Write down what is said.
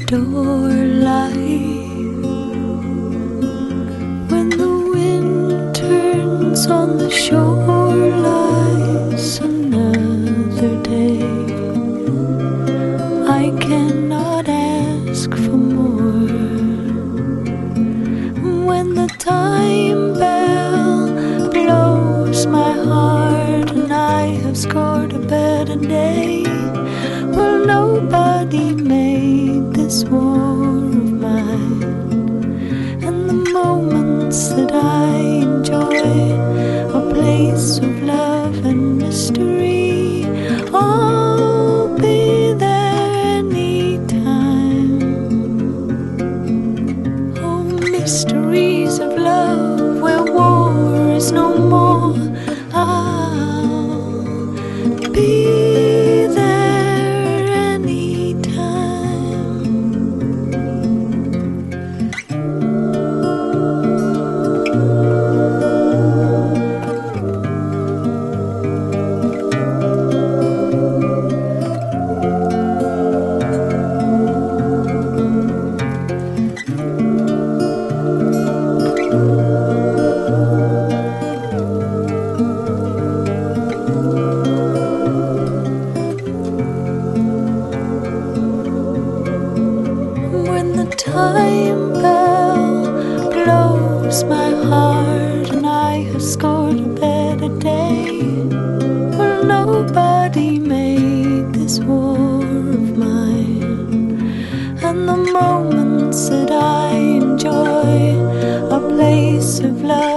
adore life. When the wind turns on the shore, lies another day. I cannot ask for more. When the time bell blows my heart and I have scored a better day, well, nobody made this war of mine. And the moments that I enjoy, a place of love and mystery, I'll be there anytime. Oh, mysteries of love where war is no more, I'll be there anytime. When the time bell blows my heart and I have scored a better day, well, nobody made this war of mine. And the moments that I enjoy, a place of love